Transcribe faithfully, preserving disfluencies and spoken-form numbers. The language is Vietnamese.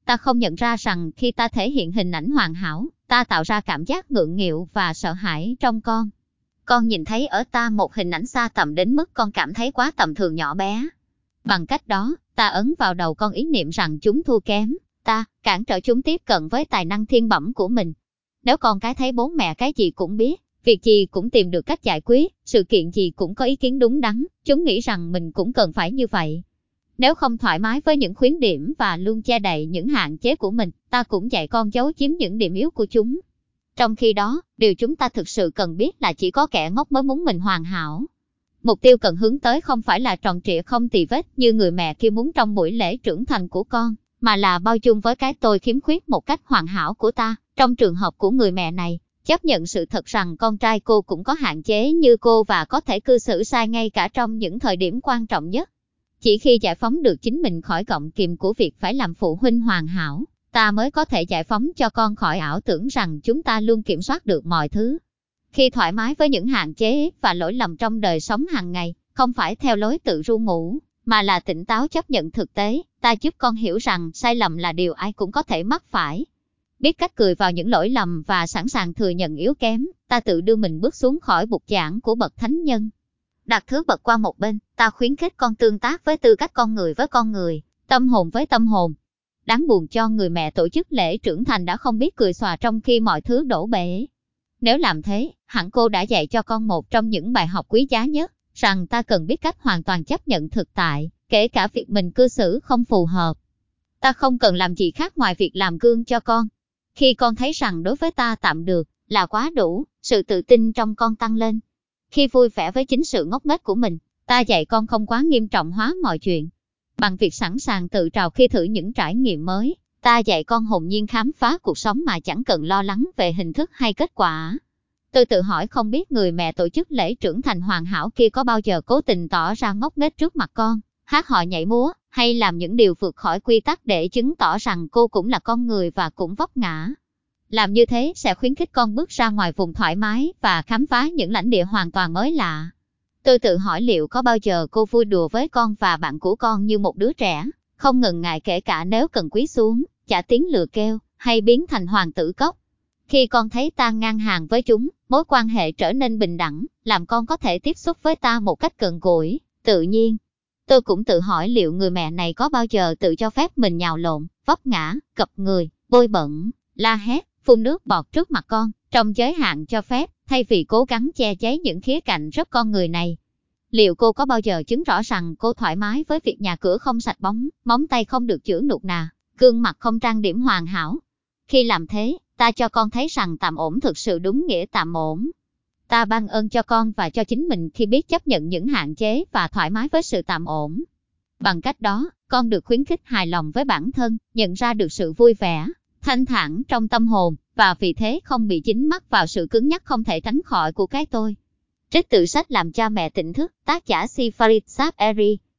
Ta không nhận ra rằng khi ta thể hiện hình ảnh hoàn hảo, ta tạo ra cảm giác ngượng nghịu và sợ hãi trong con. Con nhìn thấy ở ta một hình ảnh xa tầm đến mức con cảm thấy quá tầm thường nhỏ bé. Bằng cách đó, ta ấn vào đầu con ý niệm rằng chúng thua kém, ta cản trở chúng tiếp cận với tài năng thiên bẩm của mình. Nếu con cái thấy bố mẹ cái gì cũng biết, việc gì cũng tìm được cách giải quyết, sự kiện gì cũng có ý kiến đúng đắn, chúng nghĩ rằng mình cũng cần phải như vậy. Nếu không thoải mái với những khuyết điểm và luôn che đậy những hạn chế của mình, ta cũng dạy con giấu giếm những điểm yếu của chúng. Trong khi đó, điều chúng ta thực sự cần biết là chỉ có kẻ ngốc mới muốn mình hoàn hảo. Mục tiêu cần hướng tới không phải là tròn trịa không tì vết như người mẹ kia muốn trong buổi lễ trưởng thành của con, mà là bao dung với cái tôi khiếm khuyết một cách hoàn hảo của ta. Trong trường hợp của người mẹ này, chấp nhận sự thật rằng con trai cô cũng có hạn chế như cô và có thể cư xử sai ngay cả trong những thời điểm quan trọng nhất. Chỉ khi giải phóng được chính mình khỏi gọng kìm của việc phải làm phụ huynh hoàn hảo, ta mới có thể giải phóng cho con khỏi ảo tưởng rằng chúng ta luôn kiểm soát được mọi thứ. Khi thoải mái với những hạn chế và lỗi lầm trong đời sống hàng ngày, không phải theo lối tự ru ngủ, mà là tỉnh táo chấp nhận thực tế, ta giúp con hiểu rằng sai lầm là điều ai cũng có thể mắc phải. Biết cách cười vào những lỗi lầm và sẵn sàng thừa nhận yếu kém, ta tự đưa mình bước xuống khỏi bục giảng của bậc thánh nhân. Đặt thứ bậc qua một bên, ta khuyến khích con tương tác với tư cách con người với con người, tâm hồn với tâm hồn. Đáng buồn cho người mẹ tổ chức lễ trưởng thành đã không biết cười xòa trong khi mọi thứ đổ bể. Nếu làm thế, hẳn cô đã dạy cho con một trong những bài học quý giá nhất, rằng ta cần biết cách hoàn toàn chấp nhận thực tại, kể cả việc mình cư xử không phù hợp. Ta không cần làm gì khác ngoài việc làm gương cho con. Khi con thấy rằng đối với ta tạm được, là quá đủ, sự tự tin trong con tăng lên. Khi vui vẻ với chính sự ngốc nghếch của mình, ta dạy con không quá nghiêm trọng hóa mọi chuyện. Bằng việc sẵn sàng tự trào khi thử những trải nghiệm mới, ta dạy con hồn nhiên khám phá cuộc sống mà chẳng cần lo lắng về hình thức hay kết quả. Tôi tự hỏi không biết người mẹ tổ chức lễ trưởng thành hoàn hảo kia có bao giờ cố tình tỏ ra ngốc nghếch trước mặt con, hát hò nhảy múa, hay làm những điều vượt khỏi quy tắc để chứng tỏ rằng cô cũng là con người và cũng vấp ngã. Làm như thế sẽ khuyến khích con bước ra ngoài vùng thoải mái và khám phá những lãnh địa hoàn toàn mới lạ. Tôi tự hỏi liệu có bao giờ cô vui đùa với con và bạn của con như một đứa trẻ, không ngần ngại kể cả nếu cần cúi xuống, chả tiếng lừa kêu, hay biến thành hoàng tử cốc. Khi con thấy ta ngang hàng với chúng, mối quan hệ trở nên bình đẳng, làm con có thể tiếp xúc với ta một cách gần gũi, tự nhiên. Tôi cũng tự hỏi liệu người mẹ này có bao giờ tự cho phép mình nhào lộn, vấp ngã, cập người, bôi bẩn, la hét, phun nước bọt trước mặt con, trong giới hạn cho phép, thay vì cố gắng che giấu những khía cạnh rất con người này. Liệu cô có bao giờ chứng rõ rằng cô thoải mái với việc nhà cửa không sạch bóng, móng tay không được chữa nụt nà, gương mặt không trang điểm hoàn hảo? Khi làm thế, ta cho con thấy rằng tạm ổn thực sự đúng nghĩa tạm ổn. Ta ban ơn cho con và cho chính mình khi biết chấp nhận những hạn chế và thoải mái với sự tạm ổn. Bằng cách đó, con được khuyến khích hài lòng với bản thân, nhận ra được sự vui vẻ, thanh thản trong tâm hồn, và vì thế không bị dính mắc vào sự cứng nhắc không thể tránh khỏi của cái tôi. Trích từ sách Làm cha mẹ tỉnh thức, tác giả Sifarid Saberi.